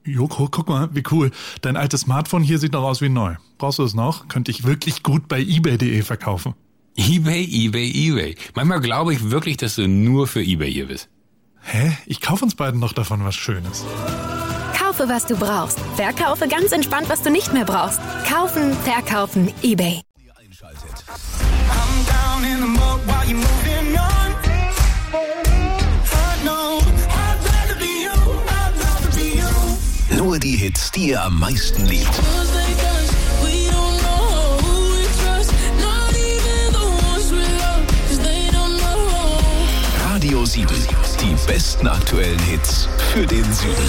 Joko, guck mal, wie cool. Dein altes Smartphone hier sieht noch aus wie neu. Brauchst du es noch? Könnte ich wirklich gut bei eBay.de verkaufen. eBay. Manchmal glaube ich wirklich, dass du nur für eBay hier bist. Hä? Ich kaufe uns beiden noch davon was Schönes. Kaufe, was du brauchst. Verkaufe ganz entspannt, was du nicht mehr brauchst. Kaufen, verkaufen, eBay. Nur die Hits, die ihr am meisten liebt. Radio 7, die besten aktuellen Hits für den Süden.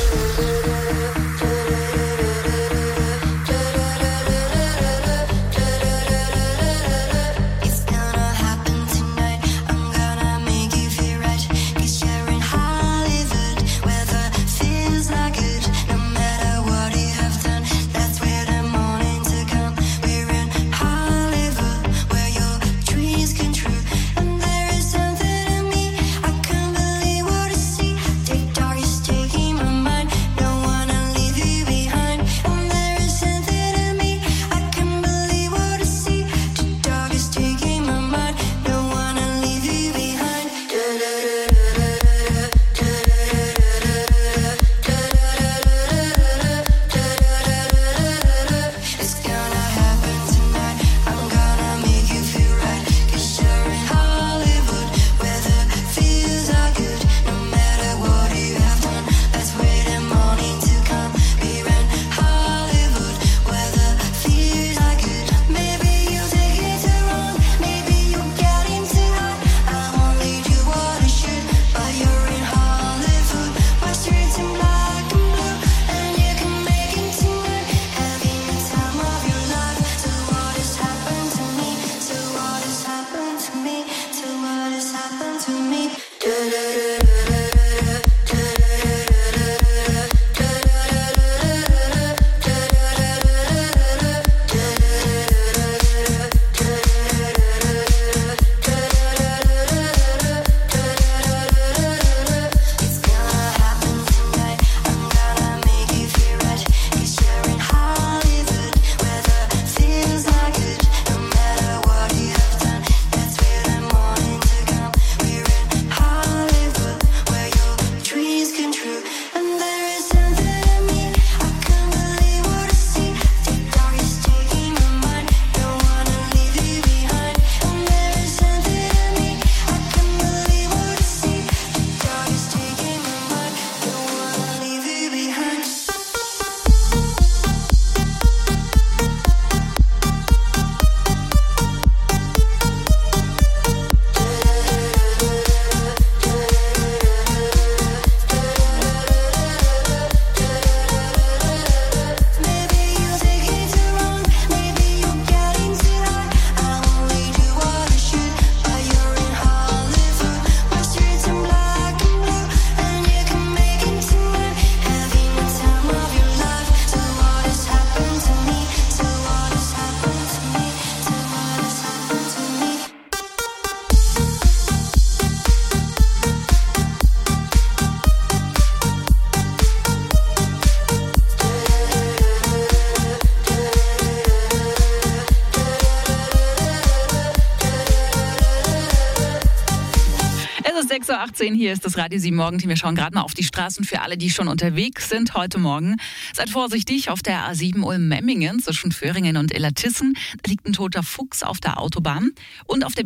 Es ist 6.18 Uhr, hier ist das Radio 7 Morgenteam. Wir schauen gerade mal auf die Straßen für alle, die schon unterwegs sind heute Morgen. Seid vorsichtig auf der A7 Ulm-Memmingen zwischen Föhringen und Illertissen. Da liegt ein toter Fuchs auf der Autobahn. Und auf der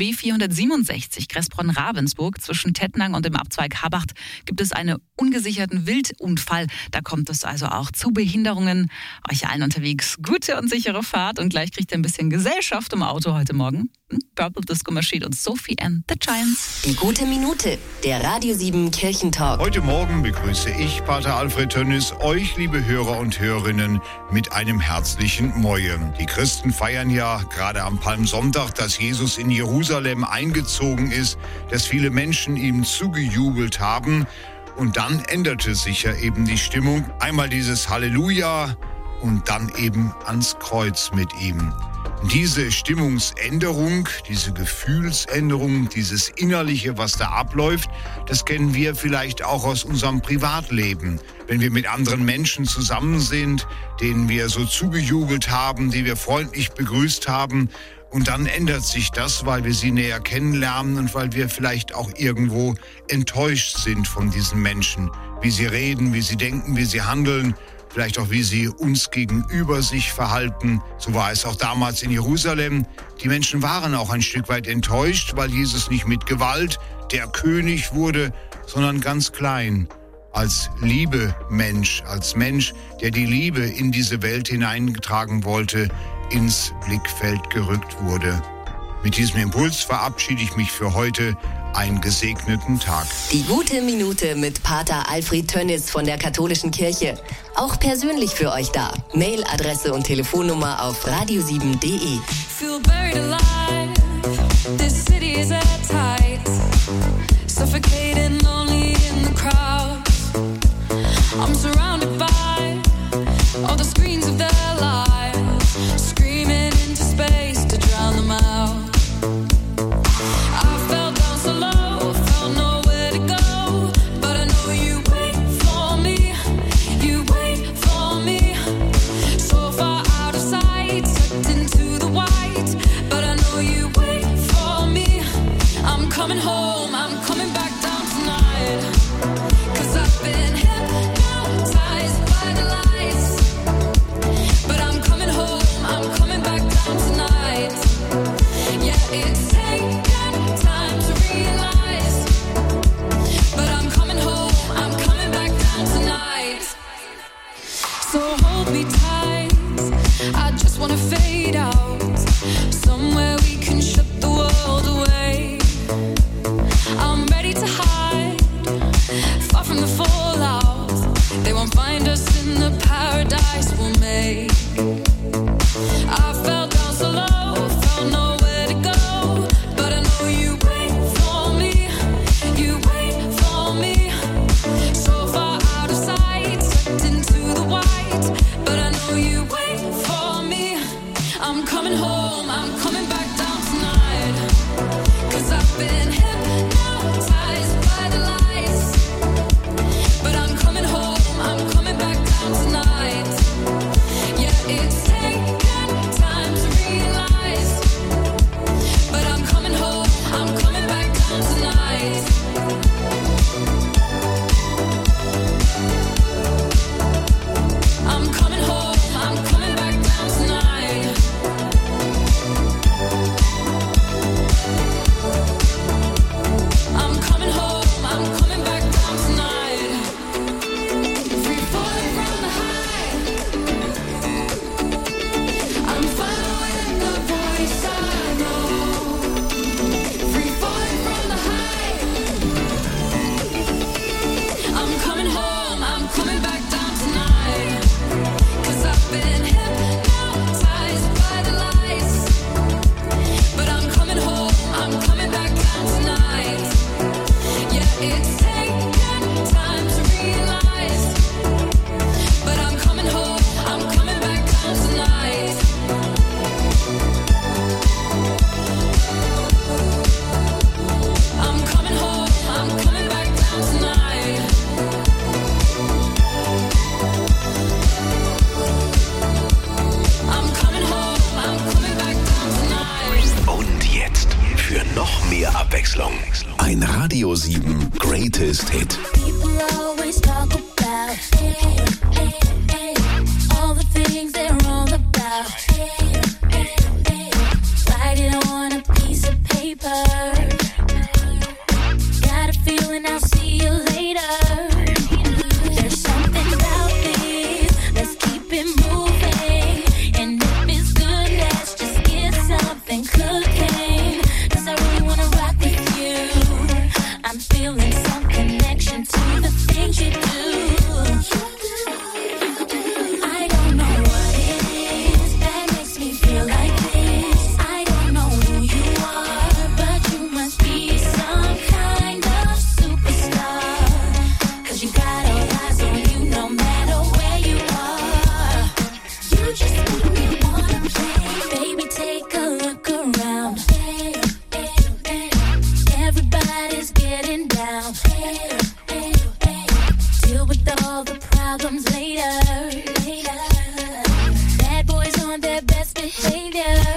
B467 Kressbronn-Ravensburg zwischen Tettnang und dem Abzweig Habacht gibt es einen ungesicherten Wildunfall. Da kommt es also auch zu Behinderungen. Euch allen unterwegs gute und sichere Fahrt. Und gleich kriegt ihr ein bisschen Gesellschaft im Auto heute Morgen. Purple Disco Machine und Sophie and the Giants. Die gute Minute, der Radio 7 Kirchentalk. Heute Morgen begrüße ich, Pater Alfred Tönnis, euch, liebe Hörer und Hörerinnen, mit einem herzlichen Moje. Die Christen feiern ja gerade am Palmsonntag, dass Jesus in Jerusalem eingezogen ist, dass viele Menschen ihm zugejubelt haben. Und dann änderte sich ja eben die Stimmung. Einmal dieses Halleluja und dann eben ans Kreuz mit ihm. Diese Stimmungsänderung, diese Gefühlsänderung, dieses Innerliche, was da abläuft, das kennen wir vielleicht auch aus unserem Privatleben. Wenn wir mit anderen Menschen zusammen sind, denen wir so zugejubelt haben, die wir freundlich begrüßt haben, und dann ändert sich das, weil wir sie näher kennenlernen und weil wir vielleicht auch irgendwo enttäuscht sind von diesen Menschen, wie sie reden, wie sie denken, wie sie handeln. Vielleicht auch, wie sie uns gegenüber sich verhalten. So war es auch damals in Jerusalem. Die Menschen waren auch ein Stück weit enttäuscht, weil Jesus nicht mit Gewalt der König wurde, sondern ganz klein. Als Liebemensch, als Mensch, der die Liebe in diese Welt hineingetragen wollte, ins Blickfeld gerückt wurde. Mit diesem Impuls verabschiede ich mich für heute. Einen gesegneten Tag. Die gute Minute mit Pater Alfred Tönnis von der Katholischen Kirche. Auch persönlich für euch da. Mailadresse und Telefonnummer auf radio7.de. Feel buried alive. This city is at tight. Suffocating lonely in the crowd. I'm surrounded by all the screens of their lives. Screaming into space to drown them out. Coming home, I'm coming back down tonight. 'Cause I've been hypnotized by the lights. But I'm coming home, I'm coming back down tonight. Yeah, it's taken time to realize. But I'm coming home, I'm coming back down tonight. So hold me tight, I just wanna fade out. Somewhere we can shut the world away. I'm ready to hide, far from the fallout. They won't find us in the paradise we'll make. I fell down so low, felt nowhere to go. But I know you wait for me, you wait for me. So far out of sight, sucked into the white. But I know you wait for me. I'm coming home, I'm coming back down tonight. 'Cause I've been hypnotized by the lights. But I'm coming home, I'm coming back down tonight. Yeah, it's taken time to realize. But I'm coming home, I'm coming back down tonight. I'm coming home, I'm coming back down tonight. I'm coming home, I'm coming back down tonight. Free falling from the high. I'm following the voice I know. Free falling from the high. I'm coming home, I'm coming back down tonight. 'Cause I've been hypnotized by the lights. But I'm coming home, I'm coming back down tonight. Yeah, it's taken time to realize. But I'm coming home, I'm coming back down tonight. I'm coming home, I'm coming back down tonight. I'm coming home, I'm coming back down tonight. Und jetzt für noch mehr Abwechslung. Ein Radio 7 Greatest Hit. People always talk about all the things they're wrong about. Write it on a piece of paper. Got a feeling I'll see you later. There's something about this, let's keep it moving. And if it's good, let's just get something cooking. 'Cause I really wanna rock with you. I'm feeling some connection to the things you do. Bad boys on their best behavior.